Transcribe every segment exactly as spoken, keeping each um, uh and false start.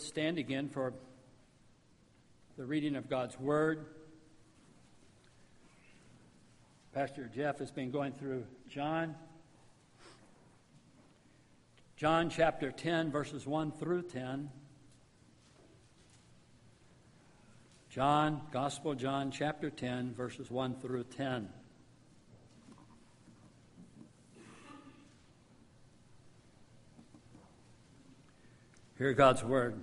stand again for the reading of God's Word. Pastor Jeff has been going through John. John chapter ten, verses one through ten. John, Gospel of John chapter ten, verses one through ten. Hear God's Word.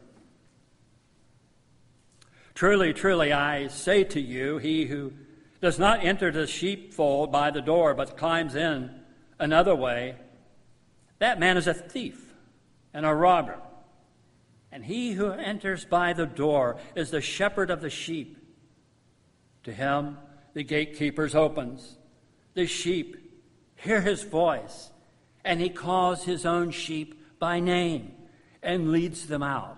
Truly, truly, I say to you, he who does not enter the sheepfold by the door, but climbs in another way, that man is a thief and a robber. And he who enters by the door is the shepherd of the sheep. To him the gatekeepers opens. The sheep hear his voice, and he calls his own sheep by name and leads them out.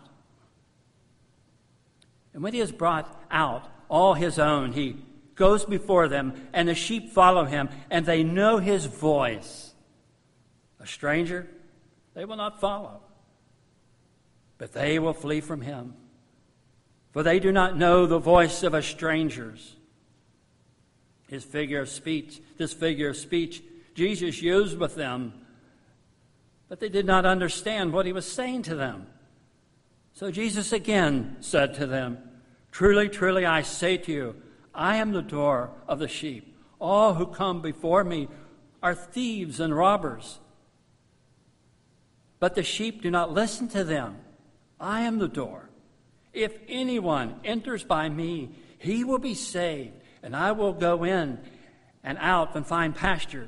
And when he has brought out all his own, he goes before them, and the sheep follow him, and they know his voice. A stranger they will not follow, but they will flee from him, for they do not know the voice of a stranger's. His figure of speech, this figure of speech Jesus used with them, but they did not understand what he was saying to them. So Jesus again said to them, Truly, truly, I say to you, I am the door of the sheep. All who come before me are thieves and robbers, but the sheep do not listen to them. I am the door. If anyone enters by me, he will be saved, and I will go in and out and find pasture.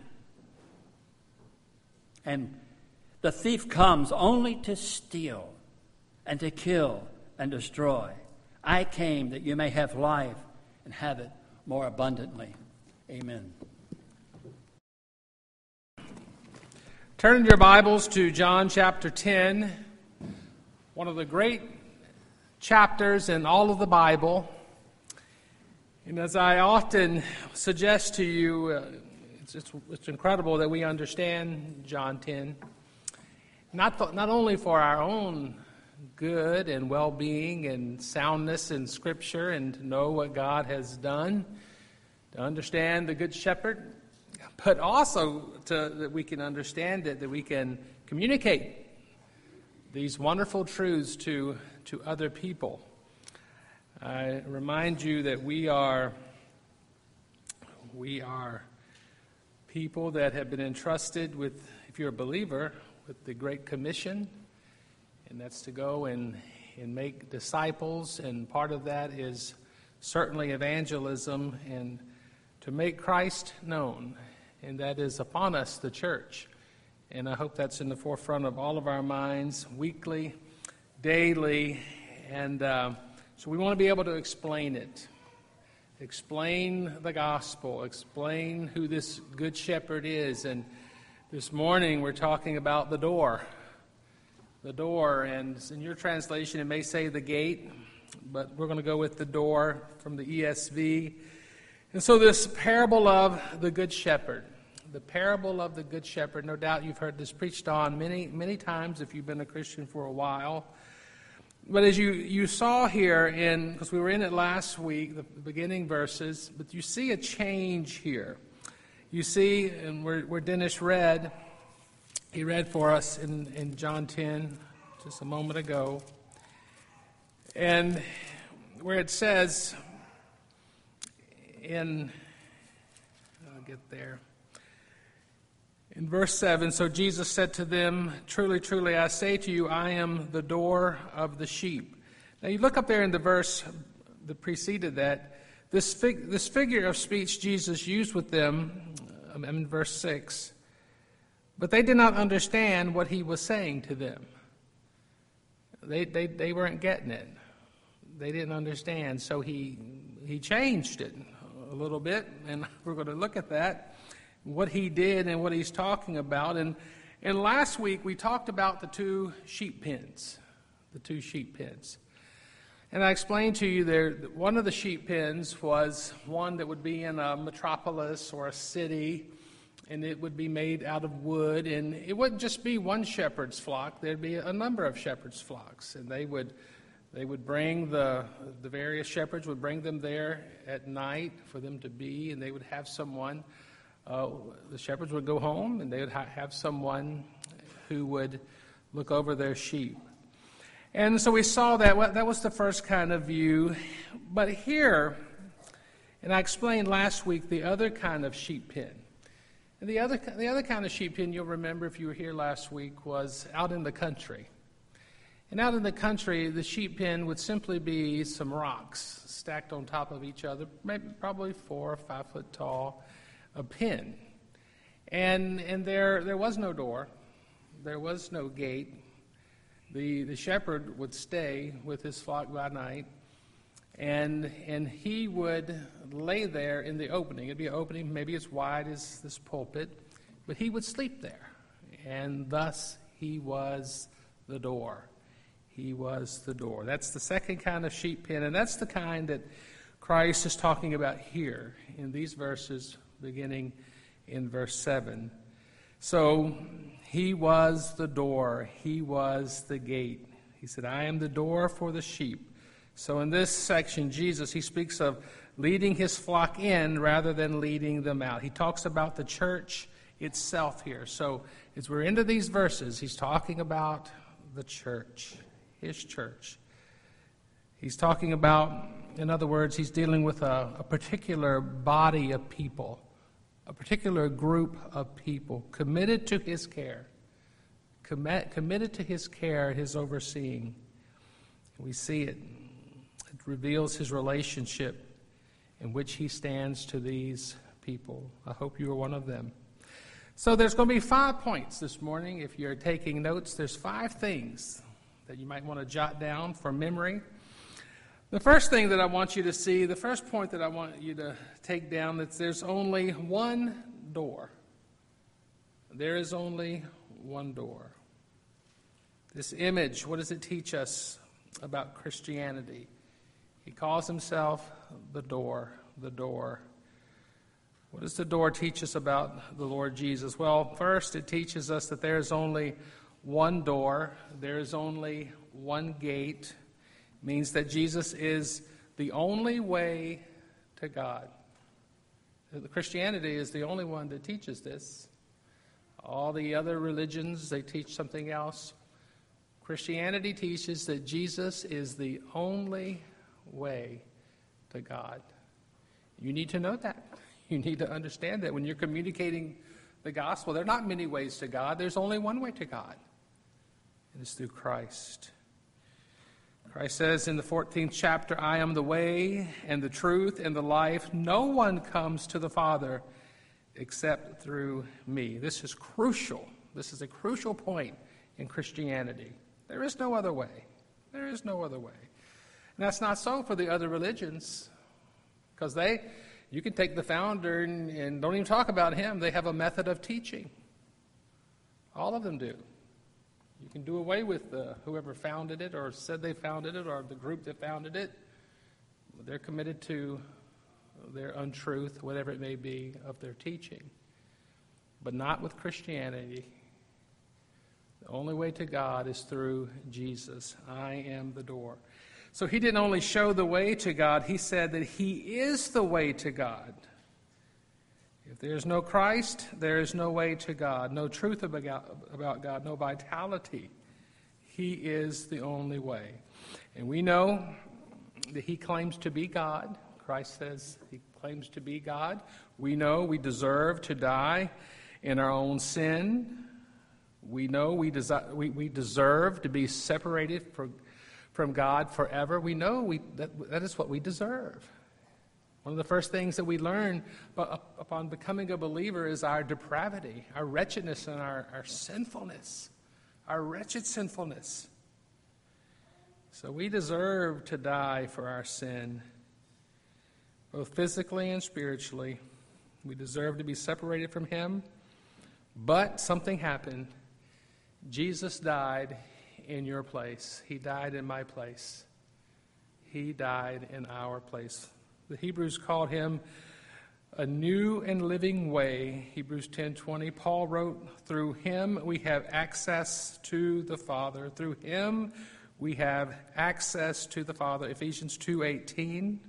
And the thief comes only to steal and to kill and destroy. I came that you may have life and have it more abundantly. Amen. Turn your Bibles to John chapter ten, one of the great chapters in all of the Bible. And as I often suggest to you, uh, it's, it's, it's incredible that we understand John ten, not, for, not only for our own good and well-being and soundness in Scripture and to know what God has done, to understand the Good Shepherd, but also to, that we can understand it, that we can communicate these wonderful truths to, to other people. I remind you that we are, we are people that have been entrusted with, if you're a believer, with the Great Commission, and that's to go and, and make disciples, and part of that is certainly evangelism and to make Christ known, and that is upon us, the church. And I hope that's in the forefront of all of our minds, weekly, daily, and uh, so we want to be able to explain it, explain the gospel, explain who this good shepherd is. And this morning we're talking about the door. The door, and in your translation it may say the gate, but we're going to go with the door from the E S V. And so this parable of the Good Shepherd, the parable of the Good Shepherd, no doubt you've heard this preached on many, many times if you've been a Christian for a while. But as you, you saw here, in because we were in it last week, the beginning verses, but you see a change here. You see, and where, where Dennis read, he read for us in, in John ten just a moment ago, and where it says in, I'll get there, in verse seven, so Jesus said to them, Truly, truly, I say to you, I am the door of the sheep. Now you look up there in the verse that preceded that, this, fig, this figure of speech Jesus used with them, um, in verse six, but they did not understand what he was saying to them. They, they, they weren't getting it. They didn't understand, so he, he changed it a little bit, and we're going to look at that, what he did and what he's talking about. And, and last week we talked about the two sheep pens, the two sheep pens. And I explained to you there that one of the sheep pens was one that would be in a metropolis or a city, and it would be made out of wood, and it wouldn't just be one shepherd's flock. There'd be a number of shepherd's flocks, and they would They would bring the, the various shepherds would bring them there at night for them to be, and they would have someone, uh, the shepherds would go home, and they would ha- have someone who would look over their sheep. And so we saw that. Well, that was the first kind of view. But here, and I explained last week the other kind of sheep pen. And the other, the other kind of sheep pen, you'll remember if you were here last week, was out in the country. And out in the country, the sheep pen would simply be some rocks stacked on top of each other, maybe probably four or five foot tall, a pen. And and there there was no door, there was no gate. The the shepherd would stay with his flock by night, and and he would lay there in the opening. It'd be an opening maybe as wide as this pulpit, but he would sleep there, and thus he was the door. He was the door. That's the second kind of sheep pen, and that's the kind that Christ is talking about here in these verses, beginning in verse seven. So he was the door. He was the gate. He said, I am the door for the sheep. So in this section, Jesus, he speaks of leading his flock in rather than leading them out. He talks about the church itself here. So as we're into these verses, he's talking about the church, his church. He's talking about, in other words, he's dealing with a, a particular body of people, a particular group of people committed to his care, commit, committed to his care, his overseeing. We see it. It reveals his relationship in which he stands to these people. I hope you are one of them. So there's going to be five points this morning. If you're taking notes, there's five things that you might want to jot down for memory. The first thing that I want you to see, the first point that I want you to take down, that there's only one door. There is only one door. This image, what does it teach us about Christianity? He calls himself the door, the door. What does the door teach us about the Lord Jesus? Well, first, it teaches us that there is only one door. There is only one gate. It means that Jesus is the only way to God. Christianity is the only one that teaches this. All the other religions, they teach something else. Christianity teaches that Jesus is the only way to God. You need to know that. You need to understand that when you're communicating the gospel, there are not many ways to God. There's only one way to God. It is through Christ. Christ says in the fourteenth chapter, I am the way and the truth and the life. No one comes to the Father except through me. This is crucial. This is a crucial point in Christianity. There is no other way. There is no other way. And that's not so for the other religions, because they, you can take the founder and, and don't even talk about him. They have a method of teaching. All of them do. You can do away with uh, whoever founded it or said they founded it or the group that founded it. They're committed to their untruth, whatever it may be, of their teaching. But not with Christianity. The only way to God is through Jesus. I am the door. So he didn't only show the way to God, he said that he is the way to God. If there is no Christ, there is no way to God, no truth about God, no vitality. He is the only way. And we know that he claims to be God. Christ says he claims to be God. We know we deserve to die in our own sin. We know we, desi- we, we deserve to be separated from, from God forever. We know we, that, that is what we deserve. One of the first things that we learn upon becoming a believer is our depravity, our wretchedness, and our, our sinfulness, our wretched sinfulness. So we deserve to die for our sin, both physically and spiritually. We deserve to be separated from him, but something happened. Jesus died in your place. He died in my place. He died in our place. The Hebrews called him a new and living way. Hebrews ten twenty. Paul wrote, through him we have access to the Father. Through him we have access to the Father. Ephesians two eighteen.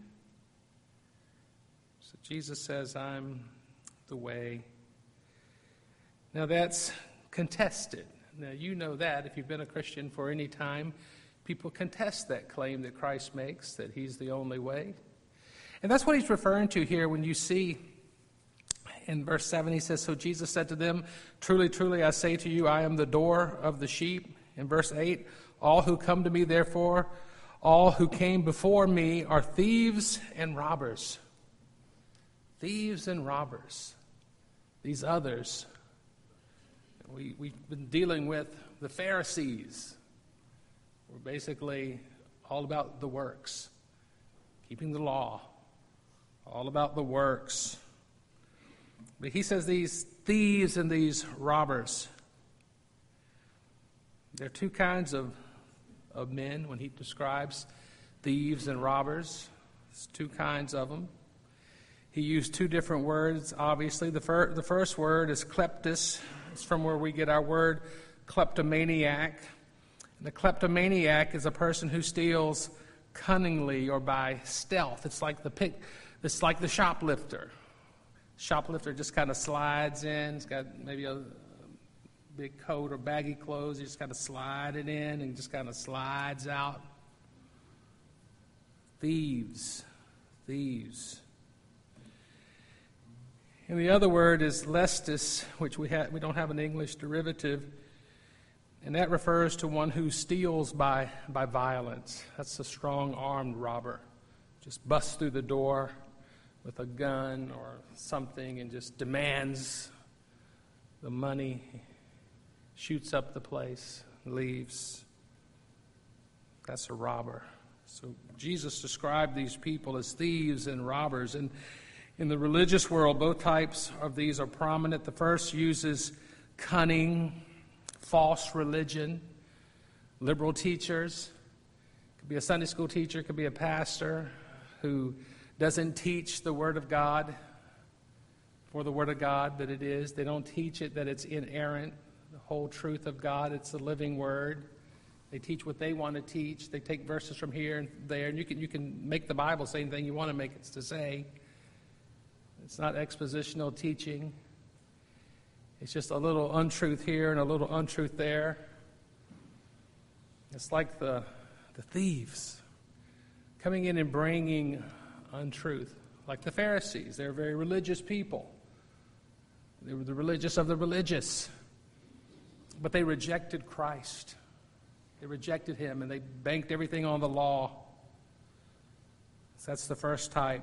So Jesus says, I'm the way. Now that's contested. Now you know that if you've been a Christian for any time, people contest that claim that Christ makes, that he's the only way. And that's what he's referring to here when you see in verse seven, he says, so Jesus said to them, truly, truly, I say to you, I am the door of the sheep. In verse eight, all who come to me, therefore, all who came before me are thieves and robbers. Thieves and robbers. These others. We, we've been dealing with the Pharisees. We're basically all about the works, keeping the law, all about the works. But he says these thieves and these robbers, there are two kinds of, of men when he describes thieves and robbers. There's two kinds of them. He used two different words, obviously. The, fir- the first word is kleptos. It's from where we get our word kleptomaniac. And the kleptomaniac is a person who steals cunningly or by stealth. It's like the pick, it's like the shoplifter. Shoplifter just kind of slides in. He's got maybe a big coat or baggy clothes. He just kind of slide it in and just kind of slides out. Thieves. Thieves. And the other word is lestis, which we ha- we don't have an English derivative. And that refers to one who steals by, by violence. That's a strong-armed robber. Just busts through the door with a gun or something and just demands the money, shoots up the place, leaves. That's a robber. So Jesus described these people as thieves and robbers. And in the religious world, both types of these are prominent. The first uses cunning, false religion, liberal teachers. Could be a Sunday school teacher, could be a pastor who doesn't teach the Word of God for the Word of God that it is. They don't teach it that it's inerrant, the whole truth of God. It's the living Word. They teach what they want to teach. They take verses from here and there, and you can you can make the Bible say anything you want to make it to say. It's not expositional teaching. It's just a little untruth here and a little untruth there. It's like the the thieves coming in and bringing untruth, like the Pharisees. They're very religious people. They were the religious of the religious. But they rejected Christ. They rejected him, and they banked everything on the law. So that's the first type.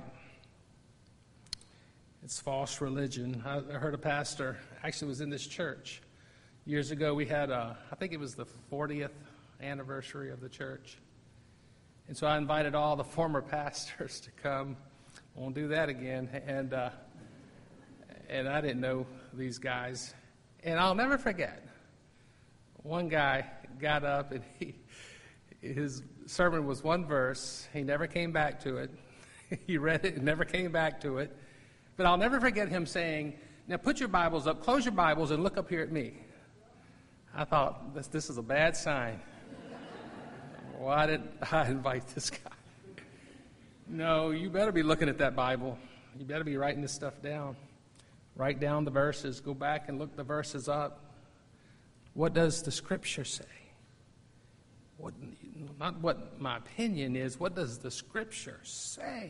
It's false religion. I heard a pastor, actually was in this church. Years ago, we had, a, I think it was the fortieth anniversary of the church. And so I invited all the former pastors to come. I won't do that again. And uh, and I didn't know these guys. And I'll never forget, one guy got up and he, his sermon was one verse. He never came back to it. He read it and never came back to it. But I'll never forget him saying, now put your Bibles up, close your Bibles, and look up here at me. I thought, this, this is a bad sign. Why did I invite this guy? No, you better be looking at that Bible. You better be writing this stuff down. Write down the verses. Go back and look the verses up. What does the Scripture say? What, not what my opinion is. What does the Scripture say?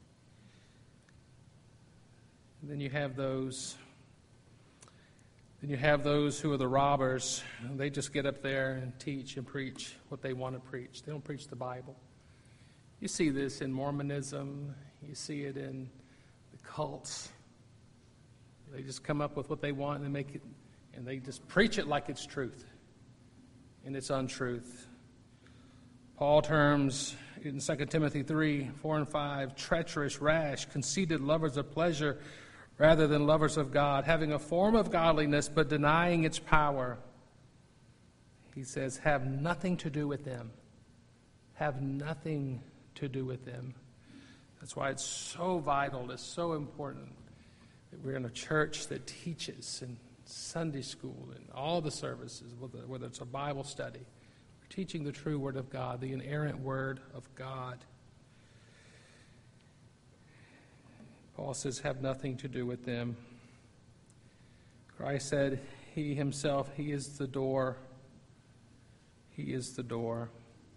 And then you have those. Then you have those who are the robbers. They just get up there and teach and preach what they want to preach. They don't preach the Bible. You see this in Mormonism. You see it in the cults. They just come up with what they want and make it, and they just preach it like it's truth, and it's untruth. Paul terms in Second Timothy three, four and five, treacherous, rash, conceited, lovers of pleasure rather than lovers of God, having a form of godliness but denying its power. He says, have nothing to do with them. Have nothing to do with them. That's why it's so vital, it's so important that we're in a church that teaches in Sunday school and all the services, whether, whether it's a Bible study. for teaching the true Word of God, the inerrant Word of God. Paul says, have nothing to do with them. Christ said, he himself, he is the door. He is the door.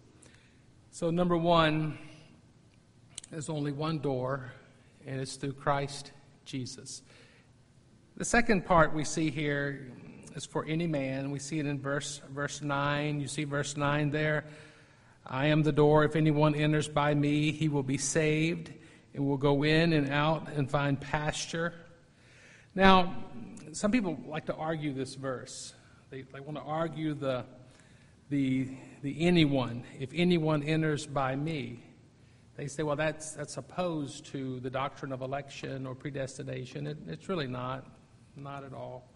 So number one, there's only one door, and it's through Christ Jesus. The second part we see here is for any man. We see it in verse verse nine. You see verse nine there. I am the door. If anyone enters by me, he will be saved and will go in and out and find pasture. Now, some people like to argue this verse. They, they want to argue the the the anyone. If anyone enters by me, they say, well, that's that's opposed to the doctrine of election or predestination. It, it's really not, not at all.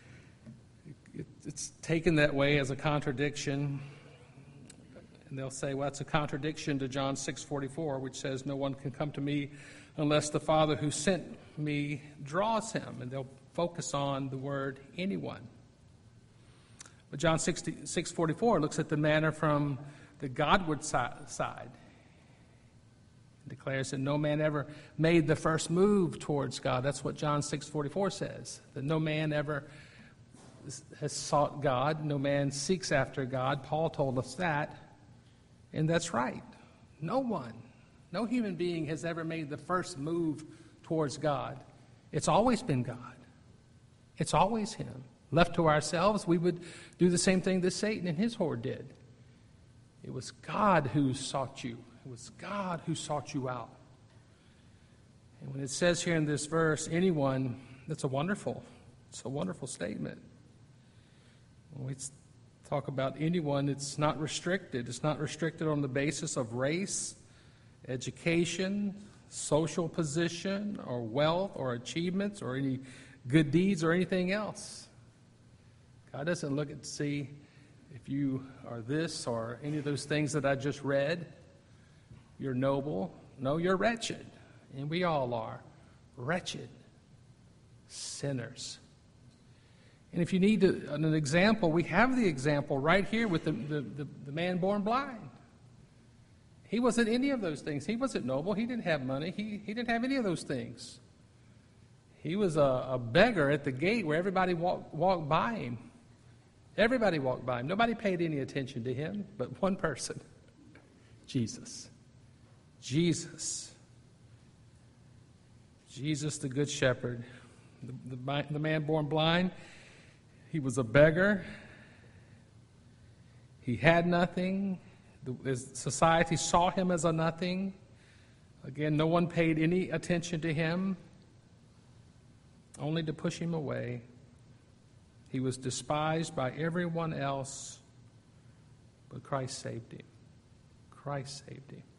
It, it's taken that way as a contradiction. And they'll say, well, it's a contradiction to John six forty-four, which says, no one can come to me unless the Father who sent me draws him. And they'll focus on the word anyone. But John six forty-four looks at the matter from the Godward side. It declares that no man ever made the first move towards God. That's what John six forty-four says, that no man ever has sought God. No man seeks after God. Paul told us that. And that's right. No one, no human being has ever made the first move towards God. It's always been God. It's always him. Left to ourselves, we would do the same thing that Satan and his horde did. It was God who sought you. It was God who sought you out. And when it says here in this verse, anyone, that's a wonderful, it's a wonderful statement. When we talk about anyone, it's not restricted. It's not restricted on the basis of race, education, social position, or wealth, or achievements, or any good deeds, or anything else. God doesn't look at see if you are this or any of those things that I just read. You're noble. No, you're wretched. And we all are wretched sinners. And if you need to, an example, we have the example right here with the, the, the, the man born blind. He wasn't any of those things. He wasn't noble. He didn't have money. He, he didn't have any of those things. He was a, a beggar at the gate where everybody walked, walked by him. Everybody walked by him. Nobody paid any attention to him but one person, Jesus. Jesus. Jesus, the Good Shepherd. The, the, the man born blind, he was a beggar. He had nothing. The, society saw him as a nothing. Again, no one paid any attention to him, only to push him away. He was despised by everyone else, but Christ saved him. Christ saved him.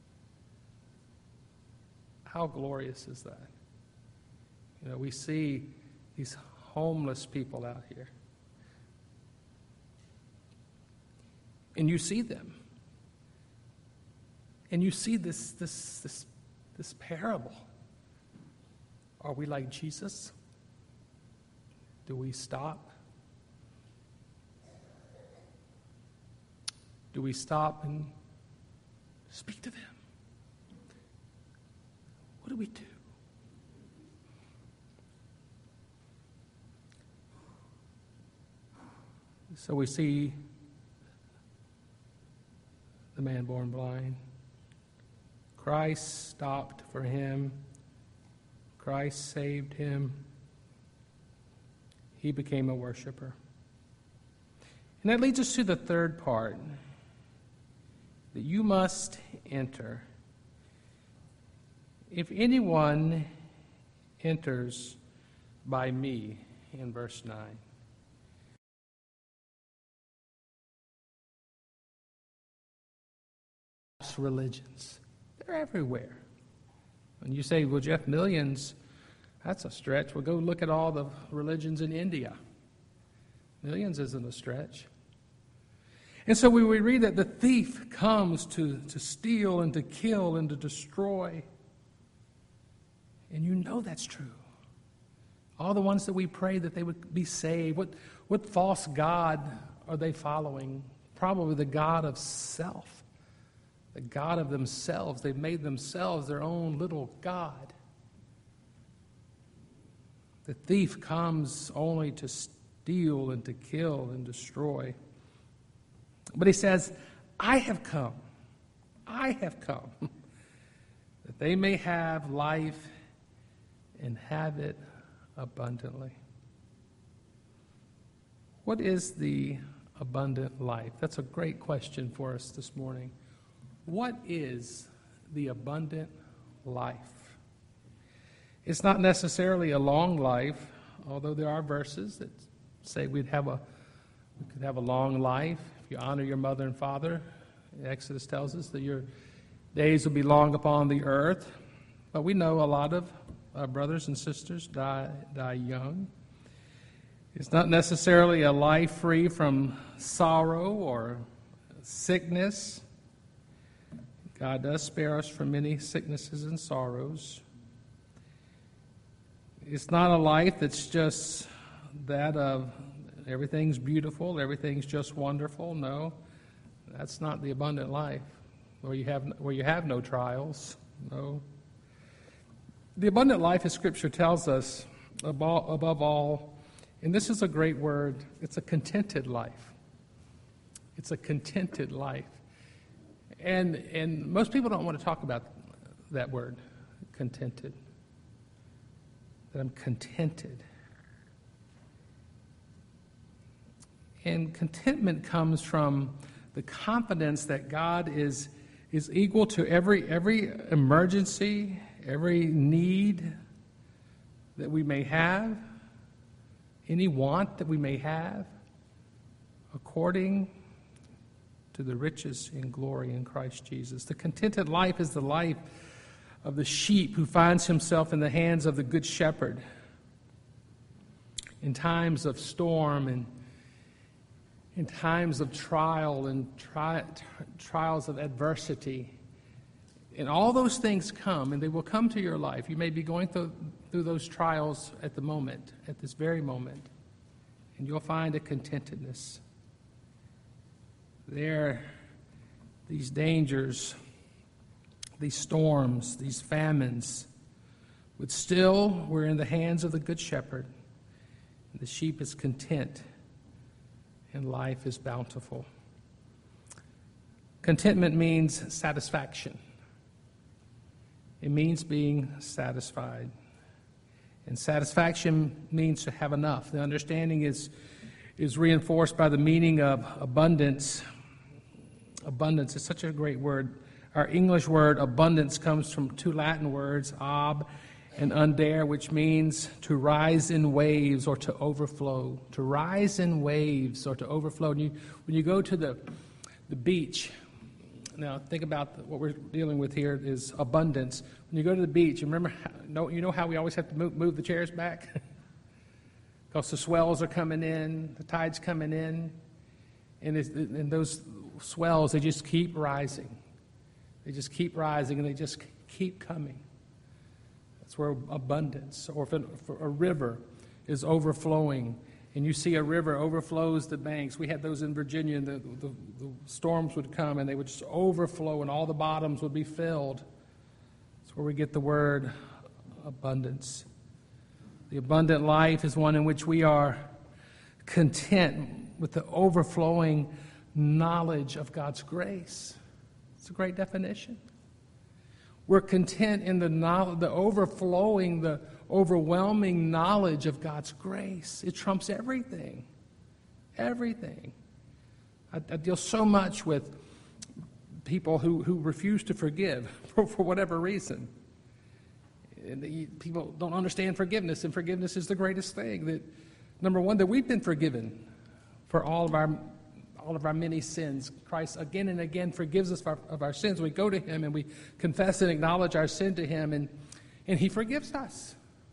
How glorious is that? You know, we see these homeless people out here. And you see them. And you see this, this, this, this parable. Are we like Jesus? Do we stop? Do we stop and speak to them? What do we do? So we see the man born blind. Christ stopped for him. Christ saved him. He became a worshiper. And that leads us to the third part, that you must enter. If anyone enters by me, in verse nine. Religions, they're everywhere. When you say, well, Jeff, millions, that's a stretch. Well, go look at all the religions in India. Millions isn't a stretch. And so we, we read that the thief comes to, to steal and to kill and to destroy. And you know that's true. All the ones that we pray that they would be saved, what, what false god are they following? probably the god of self, the god of themselves. They've made themselves their own little god. The thief comes only to steal and to kill and destroy. But he says, I have come, I have come, that they may have life and have it abundantly. What is the abundant life? That's a great question for us this morning. What is the abundant life? It's not necessarily a long life, although there are verses that say we'd have a we could have a long life if you honor your mother and father. Exodus tells us that your days will be long upon the earth. But we know a lot of our brothers and sisters die die young. It's not necessarily a life free from sorrow or sickness. God does spare us from many sicknesses and sorrows. It's not a life that's just that of everything's beautiful, everything's just wonderful. No, that's not the abundant life, where you have where you have no trials. No. The abundant life, as Scripture tells us, above, above all, and this is a great word, it's a contented life. It's a contented life. And and most people don't want to talk about that word, contented. That I'm contented. And contentment comes from the confidence that God is is equal to every every emergency, every need that we may have, any want that we may have, according to the riches in glory in Christ Jesus. The contented life is the life of the sheep who finds himself in the hands of the good shepherd in times of storm and in times of trial and tri- trials of adversity. And all those things come, and they will come to your life. You may be going through, through those trials at the moment, at this very moment, and you'll find a contentedness. There, these dangers, these storms, these famines, but still we're in the hands of the Good Shepherd. The sheep is content, and life is bountiful. Contentment means satisfaction. It means being satisfied. And satisfaction means to have enough. The understanding is, is reinforced by the meaning of abundance. Abundance is such a great word. Our English word abundance comes from two Latin words, ab and under, which means to rise in waves or to overflow. To rise in waves or to overflow. And you, when you go to the, the beach, now think about what we're dealing with here is abundance. When you go to the beach, you remember, how, know, you know how we always have to move, move the chairs back? Because the swells are coming in, the tide's coming in, and, it's, and those swells, they just keep rising. They just keep rising, and they just keep coming. That's where abundance, or if, it, if a river is overflowing, and you see a river overflows the banks. We had those in Virginia, and the, the, the storms would come, and they would just overflow, and all the bottoms would be filled. That's where we get the word abundance. The abundant life is one in which we are content with the overflowing knowledge of God's grace. It's a great definition. We're content in the knowledge, the overflowing, the overwhelming knowledge of God's grace. It trumps everything. Everything. I, I deal so much with people who, who refuse to forgive for, for whatever reason. And the, people don't understand forgiveness, and forgiveness is the greatest thing. That, number one, that we've been forgiven for all of our all of our many sins. Christ again and again forgives us of our, of our sins. We go to Him and we confess and acknowledge our sin to Him, and, and He forgives us.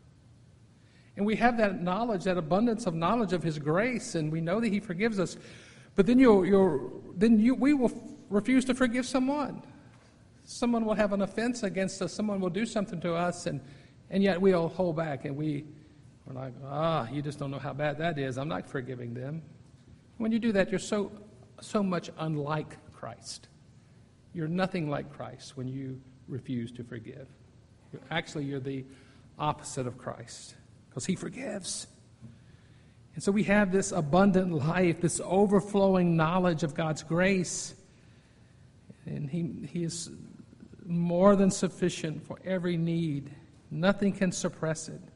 And we have that knowledge, that abundance of knowledge of His grace, and we know that He forgives us. But then you'll, you'll then you we will refuse to forgive someone. Someone will have an offense against us. Someone will do something to us, and, and yet we'll hold back, and we, we're like, ah, you just don't know how bad that is. I'm not forgiving them. When you do that, you're so so much unlike Christ. You're nothing like Christ when you refuse to forgive. You're, actually, you're the opposite of Christ because he forgives. And so we have this abundant life, this overflowing knowledge of God's grace. And he, he is more than sufficient for every need. Nothing can suppress it.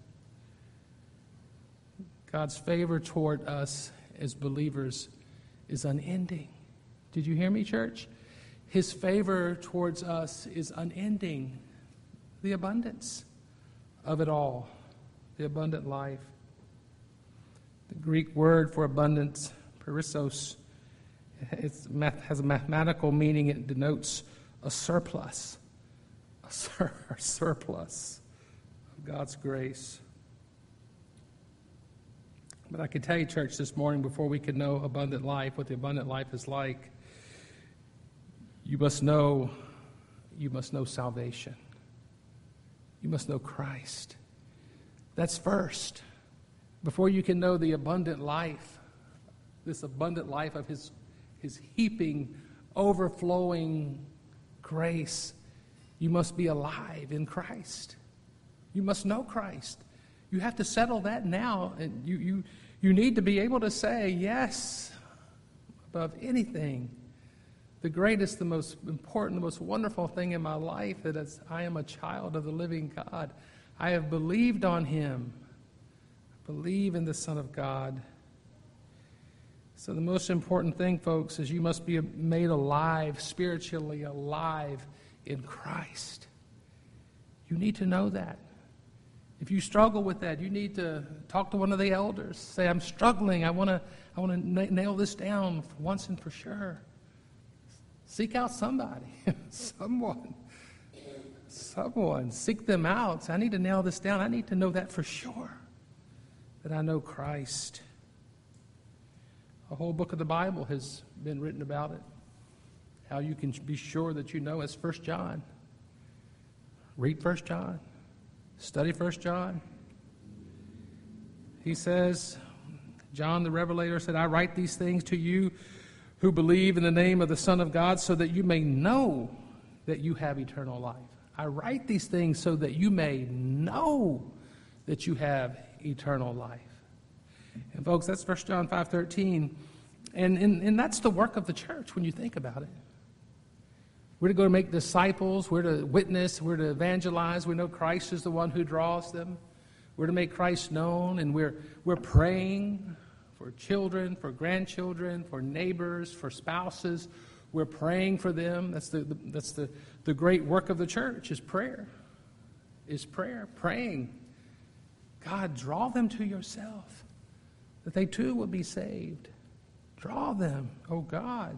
God's favor toward us as believers is unending. Did you hear me, church? His favor towards us is unending. The abundance of it all, the abundant life. The Greek word for abundance, perissos, it's, has a mathematical meaning. It denotes a surplus, a, sur, a surplus of God's grace. But I can tell you, church, this morning, before we can know abundant life, what the abundant life is like, you must know, you must know salvation. You must know Christ. That's first. Before you can know the abundant life, this abundant life of his, his heaping, overflowing grace, you must be alive in Christ. You must know Christ. You have to settle that now. And you, you, you need to be able to say, yes, above anything. The greatest, the most important, the most wonderful thing in my life that is I am a child of the living God. I have believed on him. I believe in the Son of God. So the most important thing, folks, is you must be made alive, spiritually alive in Christ. You need to know that. If you struggle with that, you need to talk to one of the elders. Say, I'm struggling. I want to I want to nail this down for once and for sure. Seek out somebody, someone, someone. Seek them out. Say, I need to nail this down. I need to know that for sure, that I know Christ. A whole book of the Bible has been written about it. How you can be sure that you know. It's First John. Read First John. Study First John. He says, John the Revelator said, I write these things to you who believe in the name of the Son of God so that you may know that you have eternal life. I write these things so that you may know that you have eternal life. And folks, that's First John five thirteen. And, and, and that's the work of the church when you think about it. We're to go to make disciples. We're to witness. We're to evangelize. We know Christ is the one who draws them. We're to make Christ known, and we're we're praying for children, for grandchildren, for neighbors, for spouses. We're praying for them. That's the, the that's the, the great work of the church is prayer. Is prayer, praying. God, draw them to yourself, that they too will be saved. Draw them, oh God.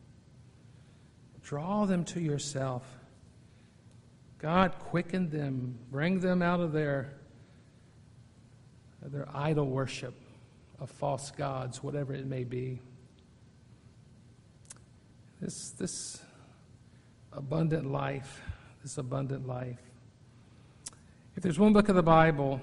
Draw them to yourself. God, quicken them. Bring them out of their, their idol worship of false gods, whatever it may be. This, this abundant life, this abundant life. If there's one book of the Bible,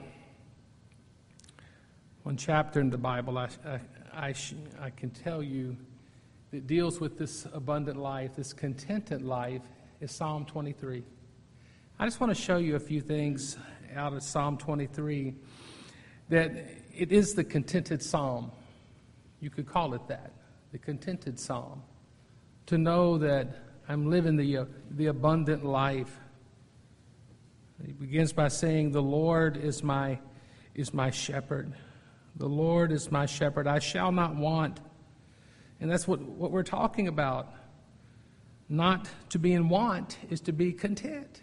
one chapter in the Bible, I, I, I, sh- I can tell you that deals with this abundant life, this contented life, is Psalm twenty-three. I just want to show you a few things out of Psalm twenty-three, that it is the contented psalm. You could call it that, the contented psalm. To know that I'm living the, uh, the abundant life. He begins by saying, the Lord is my, is my shepherd. The Lord is my shepherd. I shall not want. And that's what, what we're talking about. Not to be in want is to be content.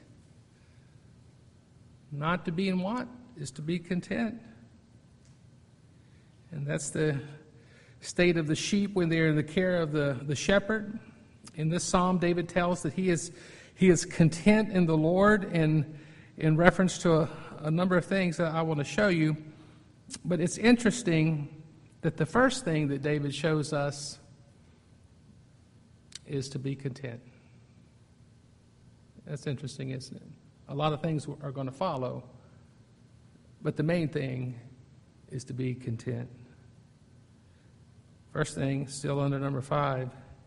Not to be in want is to be content. And that's the state of the sheep when they're in the care of the, the shepherd. In this psalm, David tells that he is, he is content in the Lord, and in reference to a, a number of things that I want to show you. But it's interesting that the first thing that David shows us is to be content. That's interesting, isn't it? A lot of things are going to follow, but the main thing is to be content. First thing, still under number five,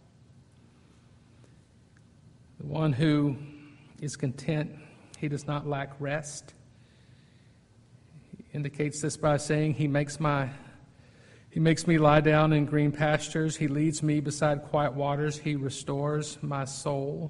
the one who is content, he does not lack rest. He indicates this by saying, he makes my he makes me lie down in green pastures. He leads me beside quiet waters. He restores my soul.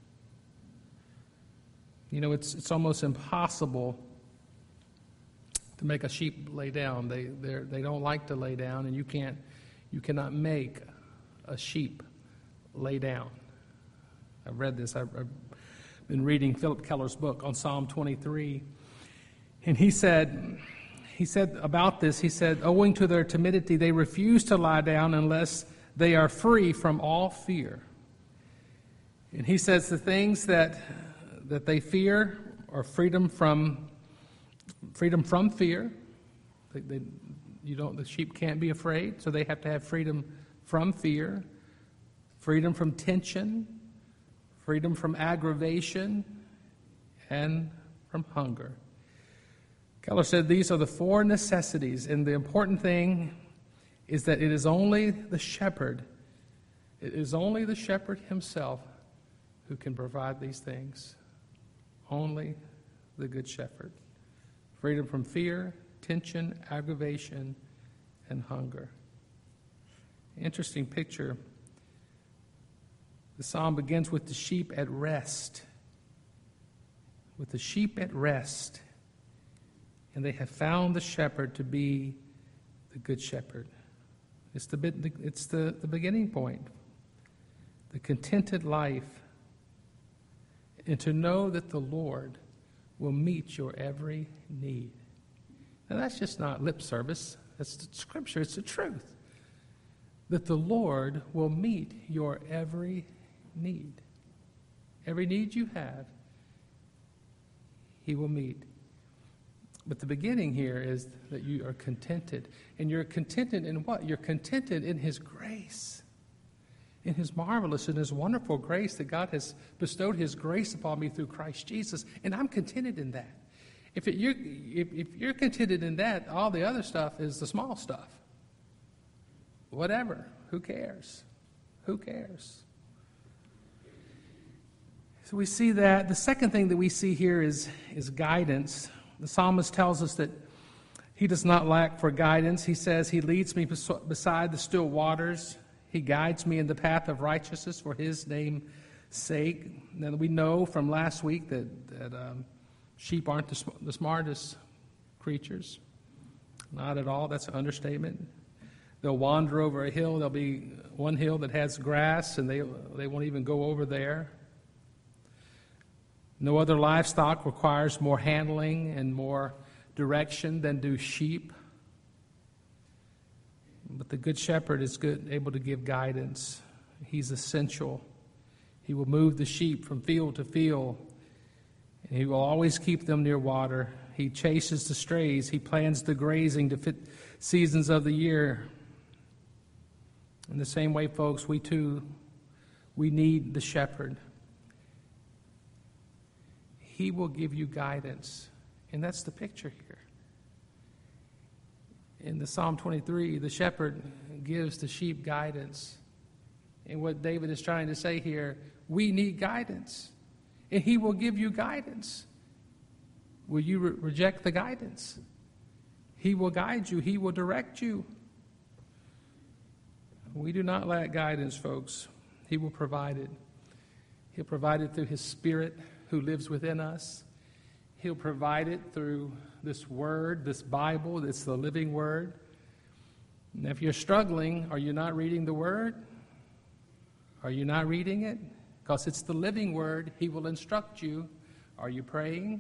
You know, it's it's almost impossible to make a sheep lay down. They they they don't like to lay down, and you can't you cannot make a sheep lay down. I've read this. I've, I've been reading Philip Keller's book on Psalm twenty-three, and he said he said about this. He said, owing to their timidity, they refuse to lie down unless they are free from all fear. And he says the things that that they fear are freedom from freedom from fear. They, they, you don't. The sheep can't be afraid, so they have to have freedom from fear, freedom from tension, freedom from aggravation, and from hunger. Keller said these are the four necessities, and the important thing is that it is only the shepherd, it is only the shepherd himself who can provide these things. Only the good shepherd. Freedom from fear, tension, aggravation, and hunger. Interesting picture. The psalm begins with the sheep at rest. With the sheep at rest. And they have found the shepherd to be the good shepherd. It's the, bit, it's the, the beginning point. The contented life. And to know that the Lord will meet your every need. Now that's just not lip service. That's the scripture. It's the truth. That the Lord will meet your every need. Every need you have, He will meet. But the beginning here is that you are contented. And you're contented in what? You're contented in His grace. In His marvelous and His wonderful grace that God has bestowed His grace upon me through Christ Jesus. And I'm contented in that. If, it, you're, if, if you're contented in that, all the other stuff is the small stuff. Whatever. Who cares? Who cares? So we see that. The second thing that we see here is, is guidance. The psalmist tells us that he does not lack for guidance. He says, He leads me beside the still waters. He guides me in the path of righteousness for His name's sake. Now, we know from last week that, that um, sheep aren't the, sm- the smartest creatures. Not at all. That's an understatement. They'll wander over a hill. There'll be one hill that has grass, and they, they won't even go over there. No other livestock requires more handling and more direction than do sheep. But the Good Shepherd is good, able to give guidance. He's essential. He will move the sheep from field to field, and He will always keep them near water. He chases the strays. He plans the grazing to fit seasons of the year. In the same way, folks, we too, we need the shepherd. He will give you guidance. And that's the picture here. In the Psalm twenty-three, the shepherd gives the sheep guidance. And what David is trying to say here, we need guidance. And He will give you guidance. Will you re- reject the guidance? He will guide you. He will direct you. We do not lack guidance, folks. He will provide it. He'll provide it through His Spirit who lives within us. He'll provide it through this Word, this Bible. It's the living Word. And if you're struggling, are you not reading the Word? Are you not reading it? Because it's the living Word. He will instruct you. Are you praying?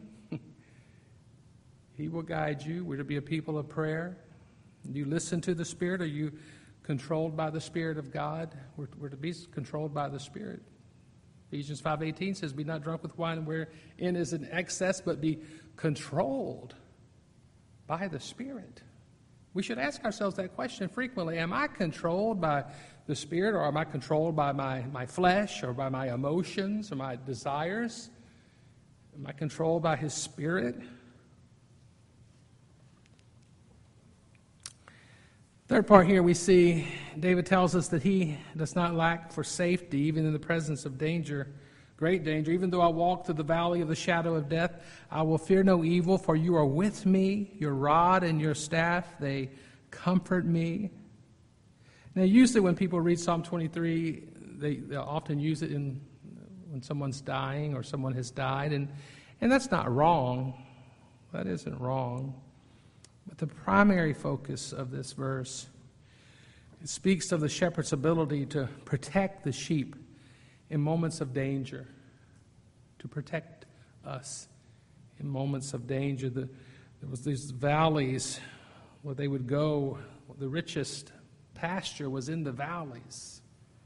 He will guide you. We're to be a people of prayer. Do you listen to the Spirit? Are you controlled by the Spirit of God? We're, we're to be controlled by the Spirit. Ephesians five eighteen says, be not drunk with wine wherein is an excess, but be controlled by the Spirit. We should ask ourselves that question frequently. Am I controlled by the Spirit, or am I controlled by my, my flesh, or by my emotions, or my desires? Am I controlled by His Spirit? Third part here, we see David tells us that he does not lack for safety, even in the presence of danger, great danger. Even though I walk through the valley of the shadow of death, I will fear no evil, for you are with me. Your rod and your staff, they comfort me. Now, usually when people read Psalm twenty-three, they, they often use it in when someone's dying or someone has died, and, and that's not wrong. That isn't wrong. But the primary focus of this verse, it speaks of the shepherd's ability to protect the sheep in moments of danger, to protect us in moments of danger. The, there was these valleys where they would go. The richest pasture was in the valleys.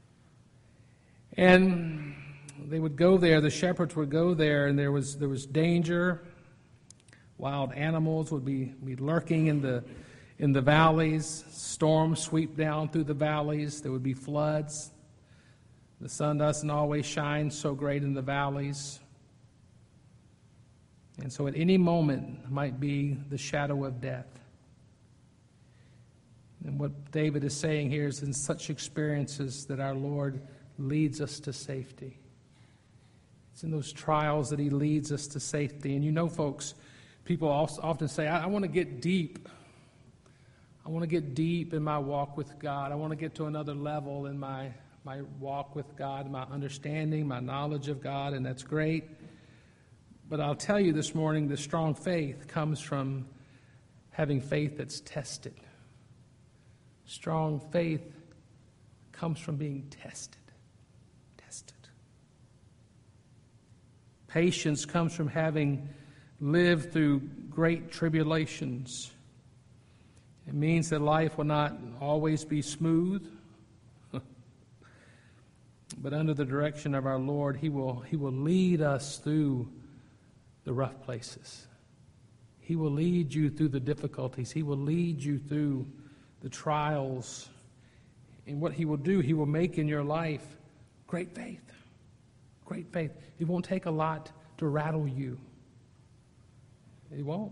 And they would go there, the shepherds would go there, and there was there was danger. Wild animals would be, be lurking in the in the valleys. Storms sweep down through the valleys. There would be floods. The sun doesn't always shine so great in the valleys. And so at any moment might be the shadow of death. And what David is saying here is in such experiences that our Lord leads us to safety. It's in those trials that he leads us to safety. And you know, folks, people often say, I, I want to get deep. I want to get deep in my walk with God. I want to get to another level in my, my walk with God, my understanding, my knowledge of God, and that's great. But I'll tell you this morning, the strong faith comes from having faith that's tested. Strong faith comes from being tested. Tested. Patience comes from having lived through great tribulations. It means that life will not always be smooth, but under the direction of our Lord, He will, He will lead us through the rough places. He will lead you through the difficulties. He will lead you through the trials. And what He will do, He will make in your life great faith. Great faith. It won't take a lot to rattle you. It won't.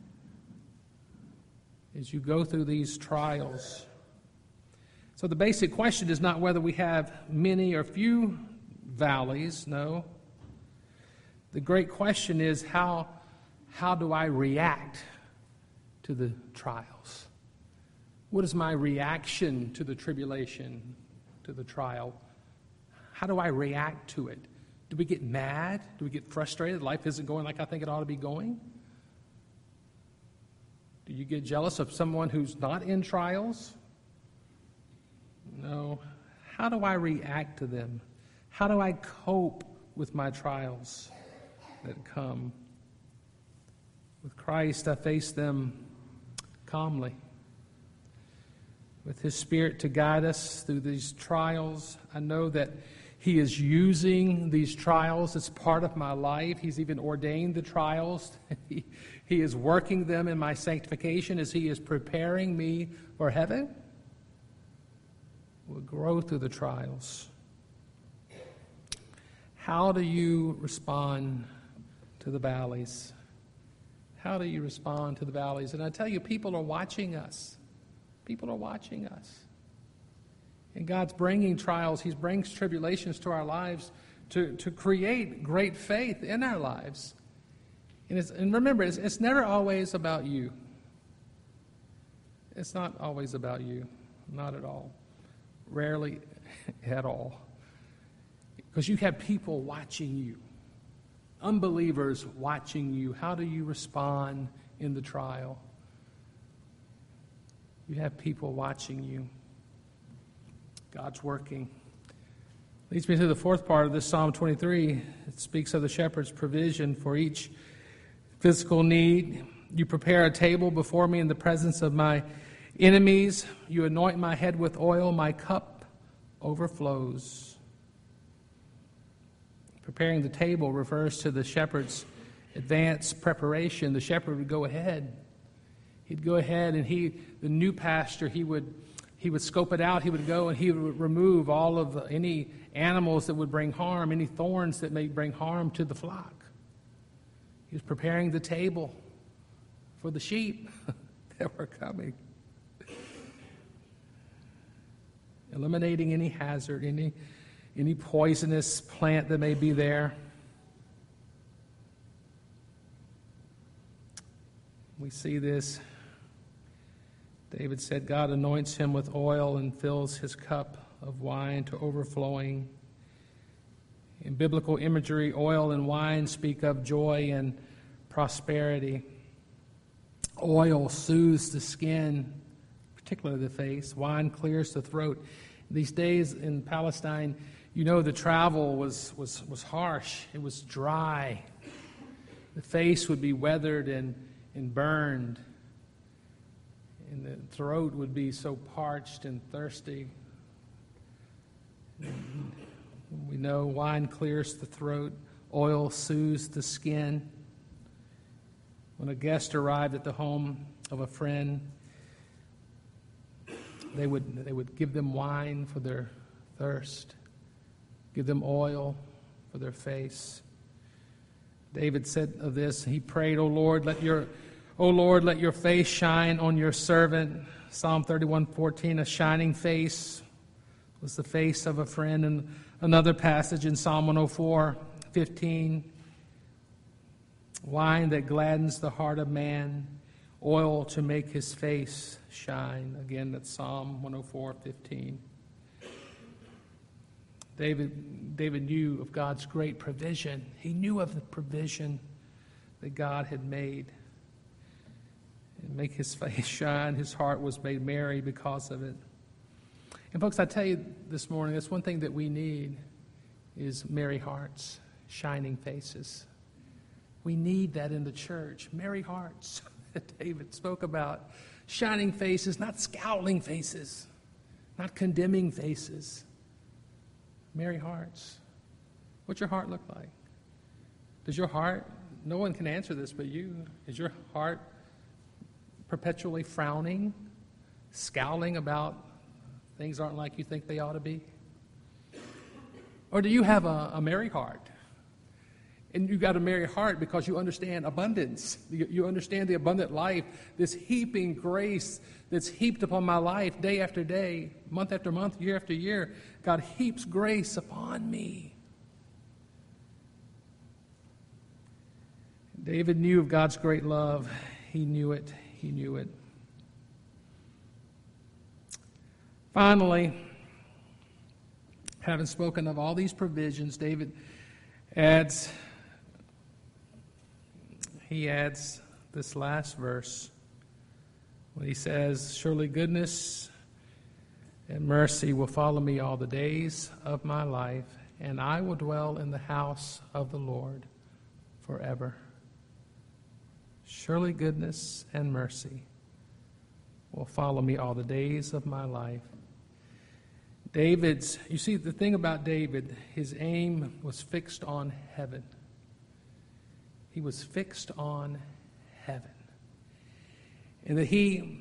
As you go through these trials. So the basic question is not whether we have many or few valleys, no. The great question is how, how do I react to the trials? What is my reaction to the tribulation, to the trial? How do I react to it? Do we get mad? Do we get frustrated? Life isn't going like I think it ought to be going? Do you get jealous of someone who's not in trials? No. How do I react to them? How do I cope with my trials that come? With Christ, I face them calmly. With His Spirit to guide us through these trials, I know that He is using these trials as part of my life. He's even ordained the trials. he, he is working them in my sanctification as He is preparing me for heaven. We'll grow through the trials. How do you respond to the valleys? How do you respond to the valleys? And I tell you, people are watching us. People are watching us. And God's bringing trials, He brings tribulations to our lives to, to create great faith in our lives. And, it's, and remember, it's, it's never always about you. It's not always about you. Not at all. Rarely at all. Because you have people watching you. Unbelievers watching you. How do you respond in the trial? You have people watching you. God's working. Leads me to the fourth part of this Psalm twenty-three. It speaks of the shepherd's provision for each physical need. You prepare a table before me in the presence of my enemies. You anoint my head with oil. My cup overflows. Preparing the table refers to the shepherd's advanced preparation. The shepherd would go ahead. He'd go ahead and he, the new pasture, he would He would scope it out. He would go and he would remove all of the, any animals that would bring harm, any thorns that may bring harm to the flock. He was preparing the table for the sheep that were coming. eliminating any hazard, any, any poisonous plant that may be there. We see this. David said God anoints him with oil and fills his cup of wine to overflowing. In biblical imagery, oil and wine speak of joy and prosperity. Oil soothes the skin, particularly the face. Wine clears the throat. These days in Palestine, you know, the travel was, was, was harsh. It was dry. The face would be weathered and, and burned. And the throat would be so parched and thirsty. And we know wine clears the throat. Oil soothes the skin. When a guest arrived at the home of a friend, they would, they would give them wine for their thirst, give them oil for their face. David said of this, he prayed, "O Lord, let your O Lord, let your face shine on your servant." Psalm thirty-one fourteen, a shining face was the face of a friend. And another passage in Psalm one oh four fifteen, wine that gladdens the heart of man, oil to make his face shine. Again, that's Psalm one oh four fifteen. David, David knew of God's great provision. He knew of the provision that God had made. And make his face shine. His heart was made merry because of it. And folks, I tell you this morning, that's one thing that we need is merry hearts, shining faces. We need that in the church. Merry hearts that David spoke about. Shining faces, not scowling faces, not condemning faces. Merry hearts. What's your heart look like? Does your heart, no one can answer this but you, is your heart perpetually frowning, scowling about things aren't like you think they ought to be? Or do you have a, a merry heart? And you got a merry heart because you understand abundance. You, you understand the abundant life, this heaping grace that's heaped upon my life day after day, month after month, year after year. God heaps grace upon me. David knew of God's great love. He knew it. He knew it. Finally, having spoken of all these provisions, David adds, he adds this last verse when he says, "Surely goodness and mercy will follow me all the days of my life, and I will dwell in the house of the Lord forever." Surely goodness and mercy will follow me all the days of my life. David's, you see, the thing about David, his aim was fixed on heaven. He was fixed on heaven. And that he,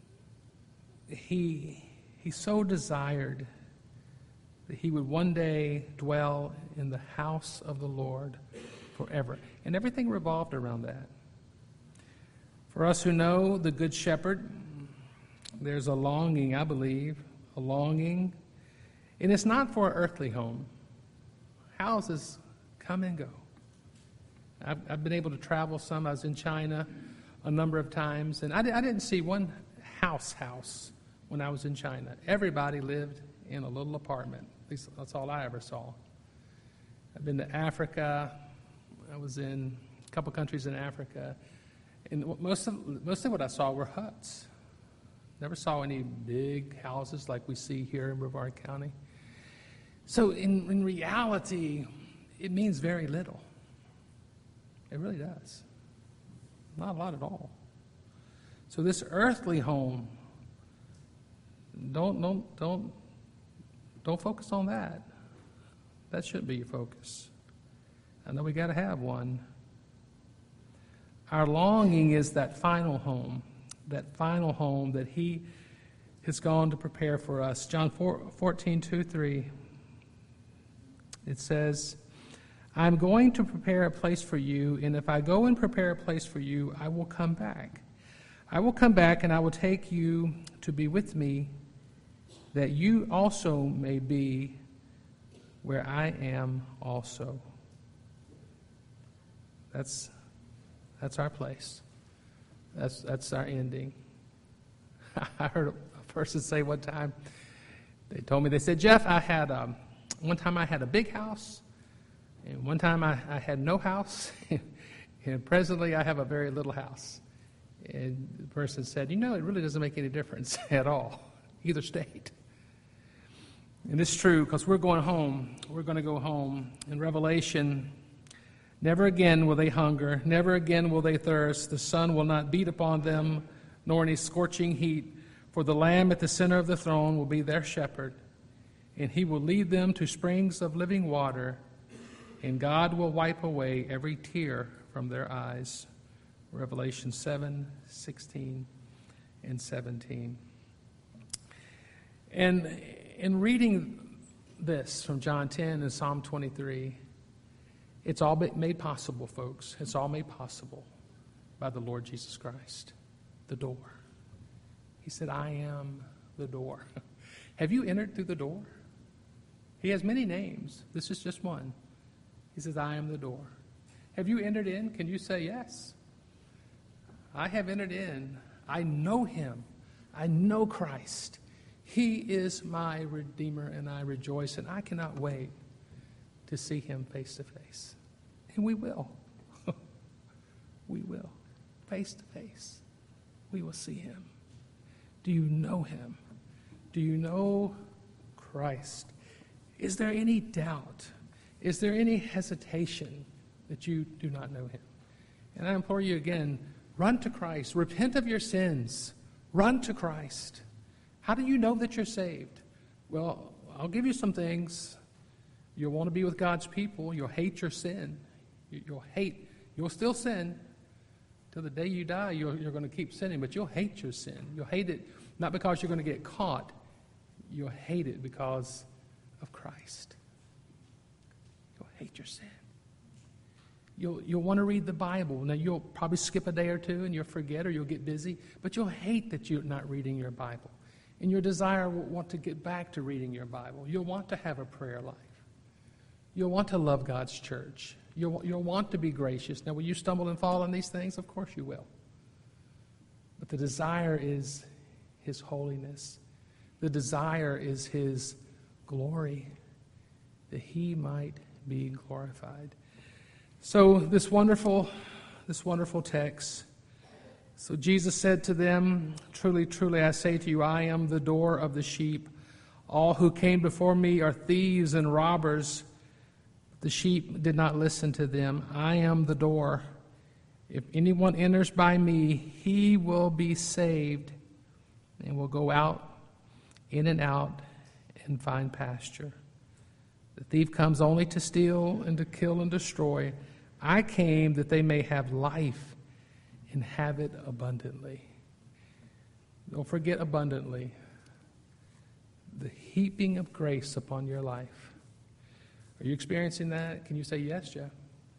he, he so desired that he would one day dwell in the house of the Lord forever. And everything revolved around that. For us who know the Good Shepherd, there's a longing, I believe, a longing. And it's not for an earthly home. Houses come and go. I've, I've been able to travel some. I was in China a number of times, and I, I didn't see one house house when I was in China. Everybody lived in a little apartment. At least that's all I ever saw. I've been to Africa. I was in a couple countries in Africa. And most of, mostly what I saw were huts. Never saw any big houses like we see here in Brevard County. So in, in reality, it means very little. It really does. Not a lot at all. So this earthly home, don't don't don't don't focus on that. That shouldn't be your focus. I know we got to have one. Our longing is that final home, that final home that He has gone to prepare for us. John fourteen, two, three, it says, "I'm going to prepare a place for you, and if I go and prepare a place for you, I will come back. I will come back, and I will take you to be with me, that you also may be where I am also. That's that's our place. That's that's our ending. I heard a person say one time, they told me, they said, Jeff, I had, um, one time I had a big house, and one time I, I had no house, and presently I have a very little house. And the person said, you know, it really doesn't make any difference at all, either state. And it's true, because we're going home. We're going to go home. In Revelation, never again will they hunger, never again will they thirst. The sun will not beat upon them, nor any scorching heat. For the Lamb at the center of the throne will be their shepherd, and he will lead them to springs of living water, and God will wipe away every tear from their eyes. Revelation seven, sixteen, and seventeen. And in reading this from John ten and Psalm twenty-three, it's all been made possible, folks. It's all made possible by the Lord Jesus Christ, the door. He said, I am the door. Have you entered through the door? He has many names. This is just one. He says, I am the door. Have you entered in? Can you say yes? I have entered in. I know him. I know Christ. He is my Redeemer, and I rejoice, and I cannot wait to see him face to face. And we will. We will. Face to face. We will see him. Do you know him? Do you know Christ? Is there any doubt? Is there any hesitation that you do not know him? And I implore you again, run to Christ. Repent of your sins. Run to Christ. How do you know that you're saved? Well, I'll give you some things. You'll want to be with God's people. You'll hate your sin. You'll hate, you'll still sin. Till the day you die, you're, you're going to keep sinning, but you'll hate your sin. You'll hate it not because you're going to get caught. You'll hate it because of Christ. You'll hate your sin. You'll, you'll want to read the Bible. Now, you'll probably skip a day or two and you'll forget or you'll get busy, but you'll hate that you're not reading your Bible. And your desire will want to get back to reading your Bible. You'll want to have a prayer life. You'll want to love God's church. You'll, you'll want to be gracious. Now, will you stumble and fall on these things? Of course you will. But the desire is his holiness. The desire is his glory, that he might be glorified. So this wonderful, this wonderful text. So Jesus said to them, truly, truly, I say to you, I am the door of the sheep. All who came before me are thieves and robbers. The sheep did not listen to them. I am the door. If anyone enters by me, he will be saved and will go out, in and out, and find pasture. The thief comes only to steal and to kill and destroy. I came that they may have life and have it abundantly. Don't forget abundantly. The heaping of grace upon your life. Are you experiencing that? Can you say, yes, Jeff?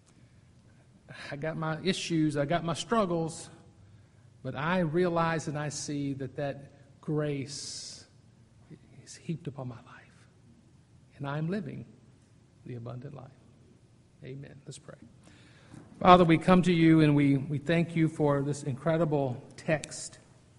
I got my issues, I got my struggles, but I realize and I see that that grace is heaped upon my life. And I'm living the abundant life. Amen. Let's pray. Father, we come to you and we, we thank you for this incredible text.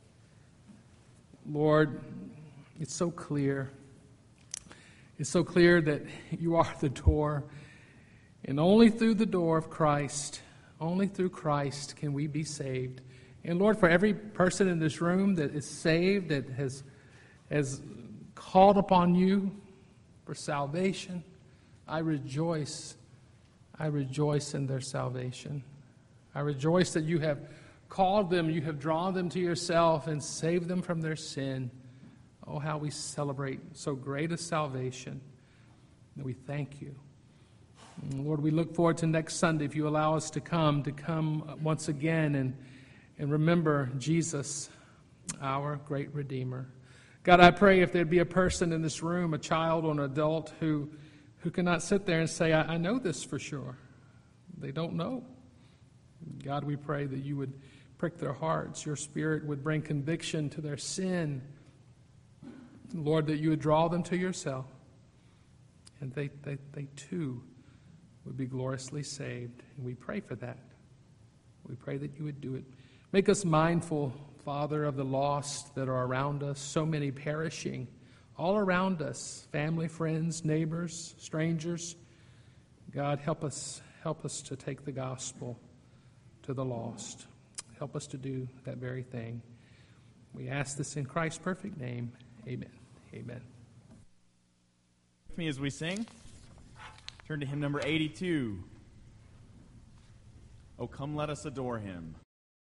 Lord, it's so clear. It's so clear that you are the door. And only through the door of Christ, only through Christ can we be saved. And Lord, for every person in this room that is saved, that has, has called upon you for salvation, I rejoice. I rejoice in their salvation. I rejoice that you have called them, you have drawn them to yourself and saved them from their sin. Oh, how we celebrate so great a salvation. And we thank you. And Lord, we look forward to next Sunday, if you allow us to come, to come once again and, and remember Jesus, our great Redeemer. God, I pray if there'd be a person in this room, a child or an adult, who, who cannot sit there and say, I, I know this for sure. They don't know. God, we pray that you would prick their hearts. Your Spirit would bring conviction to their sin. Lord, that you would draw them to yourself, and they, they, they too would be gloriously saved. And we pray for that. We pray that you would do it. Make us mindful, Father, of the lost that are around us, so many perishing all around us, family, friends, neighbors, strangers. God, help us, help us to take the gospel to the lost. Help us to do that very thing. We ask this in Christ's perfect name. Amen. Amen. With me as we sing, turn to hymn number eighty-two. Oh, come let us adore him.